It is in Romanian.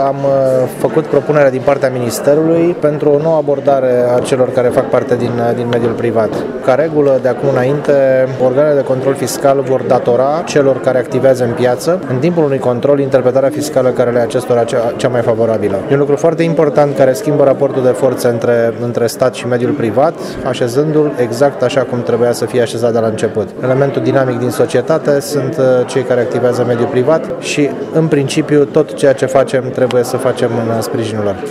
am făcut propunerea din partea Ministerului pentru o nouă abordare a celor care fac parte din mediul privat. Ca regulă, de acum înainte, organele de control fiscal vor datora celor care activează în piață, în timpul unui control, interpretarea fiscală care le acestora cea mai favorabilă. E un lucru foarte important care schimbă raportul de forțe între stat și mediul privat, așezându-l exact așa cum trebuia să fie așezat de la început. Elementul dinamic din societate sunt cei care activează mediul privat și, în principiu, tot ceea ce facem trebuie să facem în sprijinul lor.